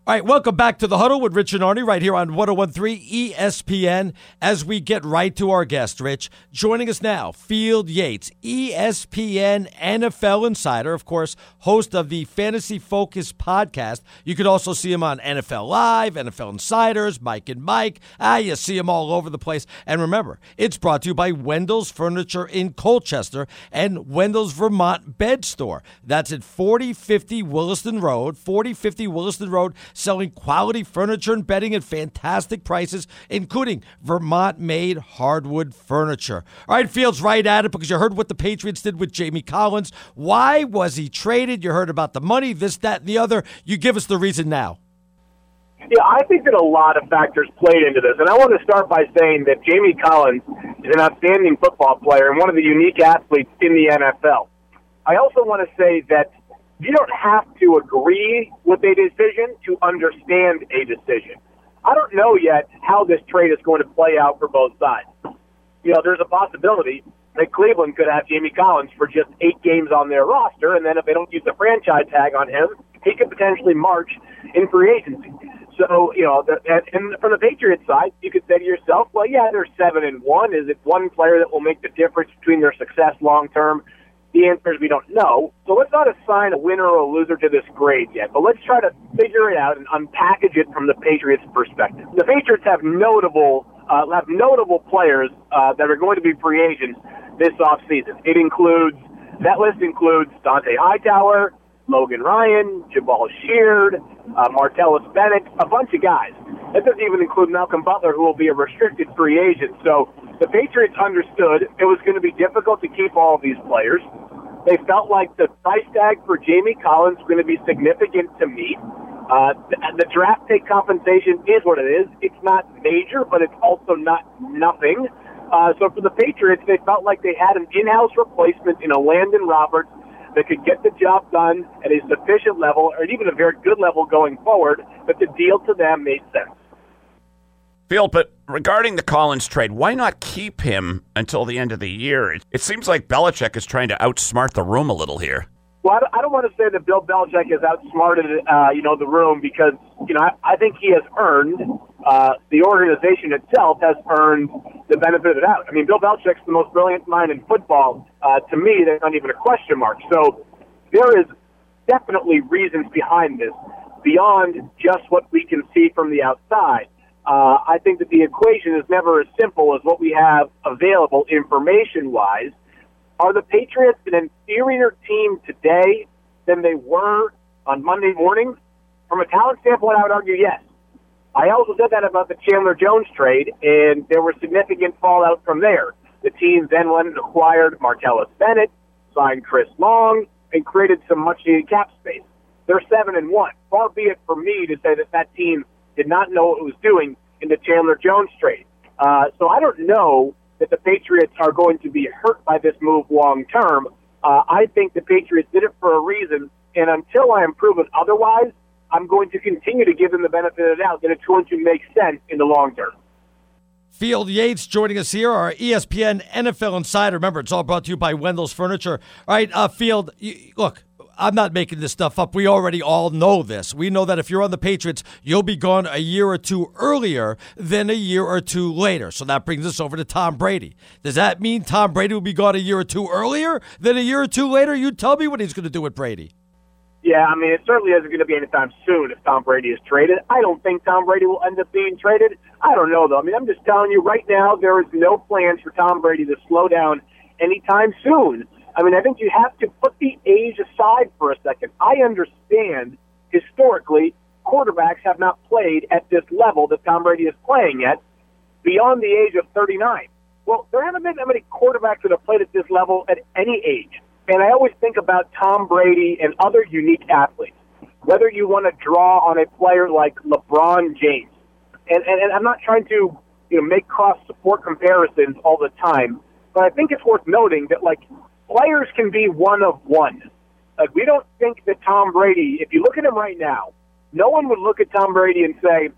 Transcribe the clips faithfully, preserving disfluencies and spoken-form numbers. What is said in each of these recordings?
All right, welcome back to The Huddle with Rich and Arnie right here on one oh one point three E S P N. As we get right to our guest, Rich, joining us now, Field Yates, E S P N N F L insider, of course, host of the Fantasy Focus podcast. You could also see him on N F L Live, N F L Insiders, Mike and Mike. Ah, you see him all over the place. And remember, it's brought to you by Wendell's Furniture in Colchester and Wendell's Vermont Bed Store. That's at forty fifty Williston Road, forty fifty Williston Road, selling quality furniture and bedding at fantastic prices, including Vermont-made hardwood furniture. All right, Fields, right at it, because you heard what the Patriots did with Jamie Collins. Why was he traded? You heard about the money, this, that, and the other. You give us the reason now. Yeah, I think that a lot of factors played into this, and I want to start by saying that Jamie Collins is an outstanding football player and one of the unique athletes in the N F L. I also want to say that you don't have to agree with a decision to understand a decision. I don't know yet how this trade is going to play out for both sides. You know, there's a possibility that Cleveland could have Jamie Collins for just eight games on their roster, and then if they don't use the franchise tag on him, he could potentially march in free agency. So, you know, the, and, and from the Patriots side, you could say to yourself, well, yeah, they're seven and one. Is it one player that will make the difference between their success long term? The answer is we don't know. So let's not assign a winner or a loser to this grade yet, but let's try to figure it out and unpackage it from the Patriots' perspective. The Patriots have notable uh, have notable players uh, that are going to be free agents this offseason. It includes, that list includes Dante Hightower, Logan Ryan, Jabal Sheard, uh, Martellus Bennett, a bunch of guys. That doesn't even include Malcolm Butler, who will be a restricted free agent. So the Patriots understood it was going to be difficult to keep all of these players. They felt like the price tag for Jamie Collins was going to be significant to meet. Uh, the, the draft pick compensation is what it is. It's not major, but it's also not nothing. Uh, so for the Patriots, they felt like they had an in-house replacement in a Landon Roberts that could get the job done at a sufficient level, or even a very good level going forward, but the deal to them made sense. Field, but regarding the Collins trade, why not keep him until the end of the year? It, it seems like Belichick is trying to outsmart the room a little here. Well, I don't, I don't want to say that Bill Belichick has outsmarted, uh, you know, the room because, you know, I, I think he has earned, uh, the organization itself has earned the benefit of the doubt. I mean, Bill Belichick's the most brilliant mind in football. Uh, to me, there's not even a question mark. So there is definitely reasons behind this beyond just what we can see from the outside. Uh, I think that the equation is never as simple as what we have available information-wise. Are the Patriots an inferior team today than they were on Monday morning? From a talent standpoint, I would argue yes. I also said that about the Chandler Jones trade, and there was significant fallout from there. The team then went and acquired Martellus Bennett, signed Chris Long, and created some much-needed cap space. They're seven and one. Far be it for me to say that that team did not know what it was doing in the Chandler Jones trade. Uh, so I don't know that the Patriots are going to be hurt by this move long term. Uh, I think the Patriots did it for a reason, and until I am proven otherwise, I'm going to continue to give them the benefit of the doubt that it's going to make sense in the long term. Field Yates joining us here, our E S P N N F L insider. Remember, it's all brought to you by Wendell's Furniture. All right, uh, Field, you, look, I'm not making this stuff up. We already all know this. We know that if you're on the Patriots, you'll be gone a year or two earlier than a year or two later. So that brings us over to Tom Brady. Does that mean Tom Brady will be gone a year or two earlier than a year or two later? You tell me what he's going to do with Brady. Yeah, I mean, it certainly isn't going to be anytime soon if Tom Brady is traded. I don't think Tom Brady will end up being traded. I don't know, though. I mean, I'm just telling you right now, there is no plans for Tom Brady to slow down anytime soon. I mean, I think you have to put the age aside for a second. I understand, historically, quarterbacks have not played at this level that Tom Brady is playing at beyond the age of thirty-nine. Well, there haven't been that many quarterbacks that have played at this level at any age. And I always think about Tom Brady and other unique athletes, whether you want to draw on a player like LeBron James. And, and, and I'm not trying to you know, make cross-support comparisons all the time, but I think it's worth noting that, like, players can be one of one. Like, we don't think that Tom Brady, if you look at him right now, no one would look at Tom Brady and say,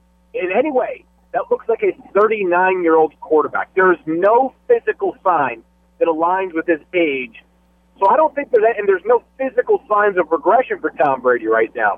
in any way, that looks like a thirty-nine-year-old quarterback. There is no physical sign that aligns with his age. So I don't think there's that, and there's no physical signs of regression for Tom Brady right now.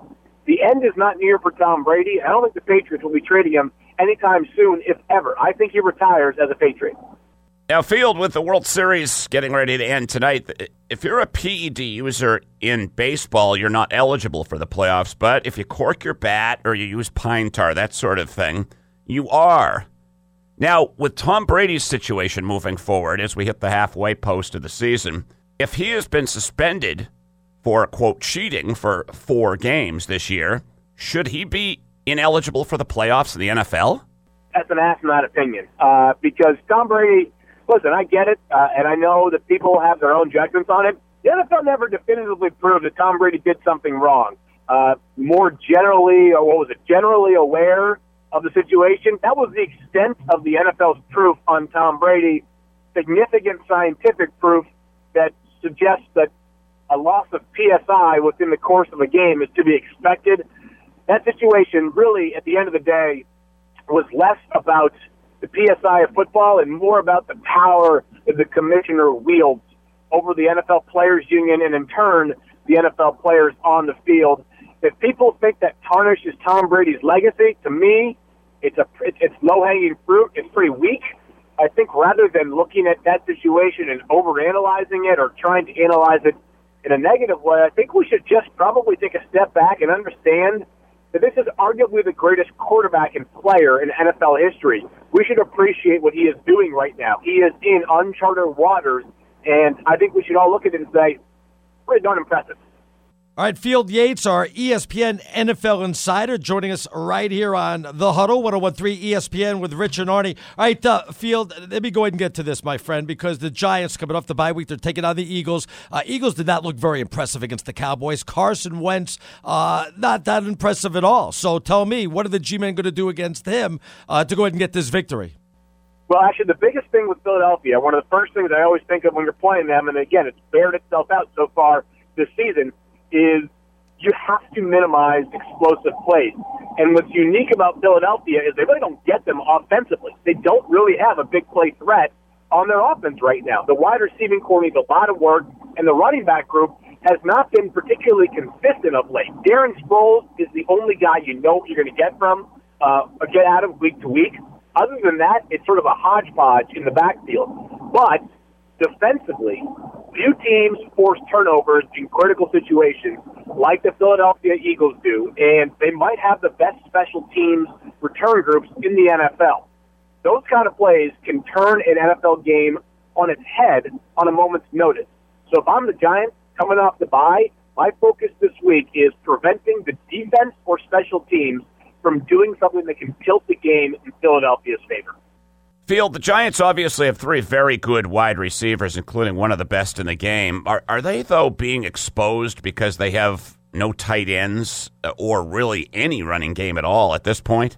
The end is not near for Tom Brady. I don't think the Patriots will be trading him anytime soon, if ever. I think he retires as a Patriot. Now, Field, with the World Series getting ready to end tonight, if you're a P E D user in baseball, you're not eligible for the playoffs. But if you cork your bat or you use pine tar, that sort of thing, you are. Now, with Tom Brady's situation moving forward as we hit the halfway post of the season, if he has been suspended for, quote, cheating for four games this year, should he be ineligible for the playoffs in the N F L? That's an asinine opinion. Uh, because Tom Brady, listen, I get it, uh, and I know that people have their own judgments on it. The N F L never definitively proved that Tom Brady did something wrong. Uh, more generally, or what was it, generally aware of the situation. That was the extent of the N F L's proof on Tom Brady, significant scientific proof that suggests that a loss of P S I within the course of a game is to be expected. That situation really, at the end of the day, was less about the P S I of football and more about the power that the commissioner wields over the N F L Players Union and, in turn, the N F L players on the field. If people think that tarnishes Tom Brady's legacy, to me, it's a it's low-hanging fruit. It's pretty weak. I think rather than looking at that situation and overanalyzing it or trying to analyze it in a negative way, I think we should just probably take a step back and understand that this is arguably the greatest quarterback and player in N F L history. We should appreciate what he is doing right now. He is in uncharted waters, and I think we should all look at it and say, pretty darn impressive. All right, Field Yates, our E S P N N F L insider, joining us right here on The Huddle, one oh one point three E S P N with Rich and Arnie. All right, uh, Field, let me go ahead and get to this, my friend, because the Giants coming off the bye week, they're taking on the Eagles. Uh, Eagles did not look very impressive against the Cowboys. Carson Wentz, uh, not that impressive at all. So tell me, what are the G-men going to do against him uh, to go ahead and get this victory? Well, actually, the biggest thing with Philadelphia, one of the first things I always think of when you're playing them, and again, it's bared itself out so far this season, is you have to minimize explosive plays. And what's unique about Philadelphia is they really don't get them offensively. They don't really have a big play threat on their offense right now. The wide receiving core needs a lot of work, and the running back group has not been particularly consistent of late. Darren Sproles is the only guy you know what you're going to get from, uh, or get out of week to week. Other than that, it's sort of a hodgepodge in the backfield. But defensively, few teams force turnovers in critical situations like the Philadelphia Eagles do, and they might have the best special teams return groups in the N F L. Those kind of plays can turn an N F L game on its head on a moment's notice. So if I'm the Giants coming off the bye, my focus this week is preventing the defense or special teams from doing something that can tilt the game in Philadelphia's favor. Field, the Giants obviously have three very good wide receivers, including one of the best in the game. Are, are they, though, being exposed because they have no tight ends or really any running game at all at this point?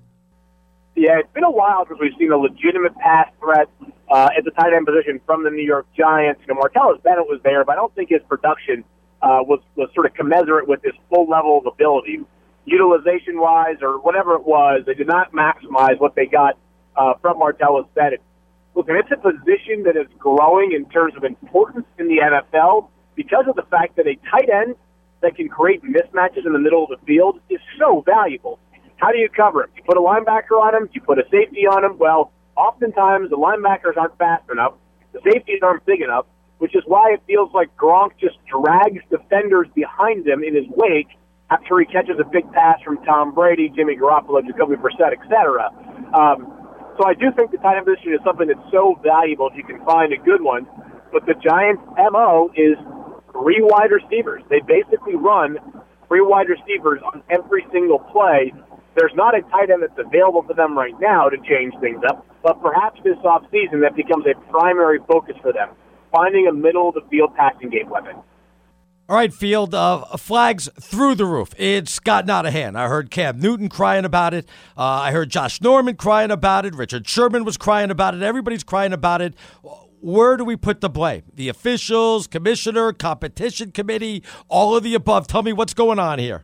Yeah, it's been a while since we've seen a legitimate pass threat uh, at the tight end position from the New York Giants. You know, Martellus Bennett was there, but I don't think his production uh, was, was sort of commensurate with his full level of ability. Utilization-wise or whatever it was, they did not maximize what they got Uh, from Martellus Bennett. Look, and it's a position that is growing in terms of importance in the N F L because of the fact that a tight end that can create mismatches in the middle of the field is so valuable. How do you cover him? You put a linebacker on him? You put a safety on him? Well, oftentimes the linebackers aren't fast enough. The safeties aren't big enough, which is why it feels like Gronk just drags defenders behind him in his wake after he catches a big pass from Tom Brady, Jimmy Garoppolo, Jacoby Brissett, et cetera. Um, So I do think the tight end position is something that's so valuable if you can find a good one. But the Giants' M O is three wide receivers. They basically run three wide receivers on every single play. There's not a tight end that's available for them right now to change things up, but perhaps this offseason that becomes a primary focus for them, finding a middle-of-the-field passing game weapon. All right, Field, uh, flags through the roof. It's gotten out of hand. I heard Cam Newton crying about it. Uh, I heard Josh Norman crying about it. Richard Sherman was crying about it. Everybody's crying about it. Where do we put the blame? The officials, commissioner, competition committee, all of the above. Tell me what's going on here.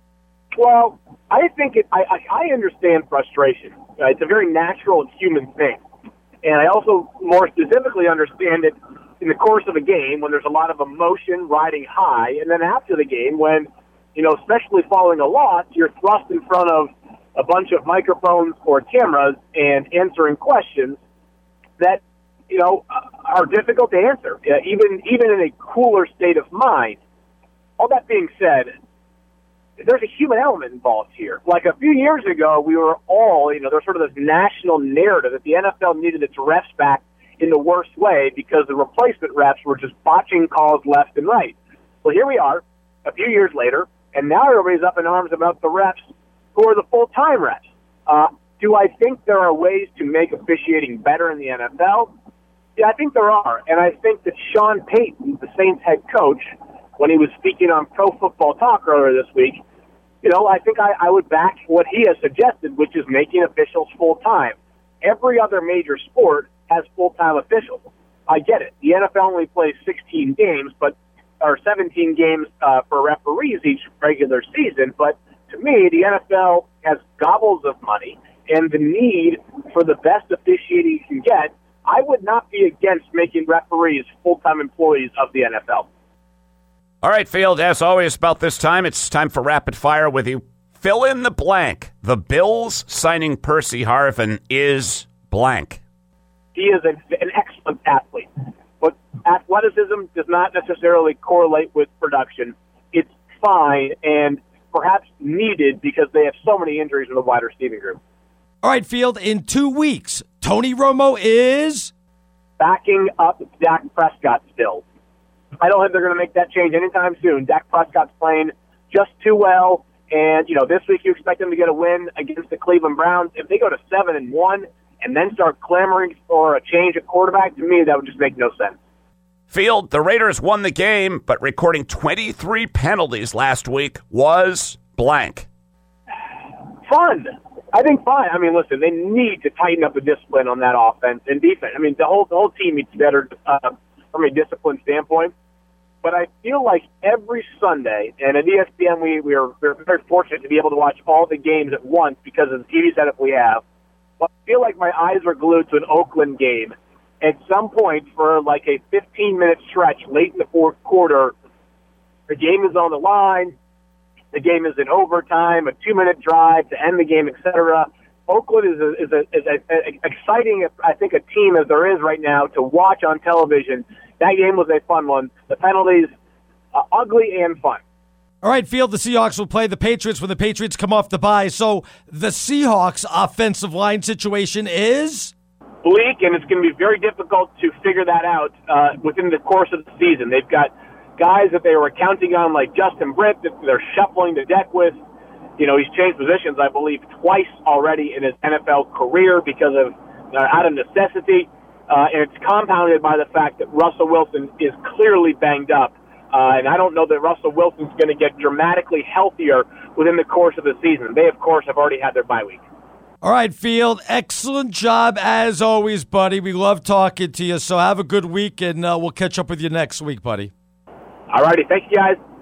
Well, I think it, I, I understand frustration. Uh, it's a very natural and human thing. And I also more specifically understand it in the course of a game when there's a lot of emotion riding high, and then after the game when you know, especially following a loss, you're thrust in front of a bunch of microphones or cameras and answering questions that, you know, are difficult to answer, uh, even even in a cooler state of mind. All that being said, there's a human element involved here. Like a few years ago, we were all, you know, there's sort of this national narrative that the N F L needed its refs back in the worst way because the replacement refs were just botching calls left and right. Well, here we are, a few years later, and now everybody's up in arms about the refs who are the full-time refs. Uh, do I think there are ways to make officiating better in the N F L? Yeah, I think there are, and I think that Sean Payton, the Saints head coach, when he was speaking on Pro Football Talk earlier this week, you know, I think I, I would back what he has suggested, which is making officials full-time. Every other major sport has full-time officials. I get it. The N F L only plays sixteen games, but or seventeen games uh, for referees each regular season, but to me, the N F L has gobbles of money, and the need for the best officiating you can get, I would not be against making referees full-time employees of the N F L. All right, Field, as always about this time, it's time for Rapid Fire with you. Fill in the blank. The Bills signing Percy Harvin is blank. He is a, an excellent athlete, but athleticism does not necessarily correlate with production. It's fine and perhaps needed because they have so many injuries in the wide receiving group. All right, Field, in two weeks, Tony Romo is backing up Dak Prescott still. I don't think they're going to make that change anytime soon. Dak Prescott's playing just too well, and you know this week you expect them to get a win against the Cleveland Browns. If they go to seven and one and then start clamoring for a change at quarterback, to me that would just make no sense. Field, the Raiders won the game, but recording twenty-three penalties last week was blank. Fun. I think fine. I mean, listen, they need to tighten up the discipline on that offense and defense. I mean, the whole the whole team needs better uh, from a discipline standpoint. But I feel like every Sunday, and at E S P N we, we are we're very fortunate to be able to watch all the games at once because of the T V setup we have. But I feel like my eyes are glued to an Oakland game. At some point, for like a fifteen-minute stretch late in the fourth quarter, the game is on the line, the game is in overtime, a two-minute drive to end the game, et cetera. Oakland is a, is a, is a, a exciting, I think, a team as there is right now to watch on television. That game was a fun one. The penalties, uh, ugly and fun. All right, Field, the Seahawks will play the Patriots when the Patriots come off the bye. So the Seahawks' offensive line situation is bleak, and it's going to be very difficult to figure that out uh, within the course of the season. They've got guys that they were counting on, like Justin Britt, that they're shuffling the deck with. You know, he's changed positions, I believe, twice already in his N F L career because of uh, out of necessity. Uh, and it's compounded by the fact that Russell Wilson is clearly banged up. Uh, and I don't know that Russell Wilson's going to get dramatically healthier within the course of the season. They, of course, have already had their bye week. All right, Field, excellent job as always, buddy. We love talking to you, so have a good week, and uh, we'll catch up with you next week, buddy. All righty. Thank you, guys.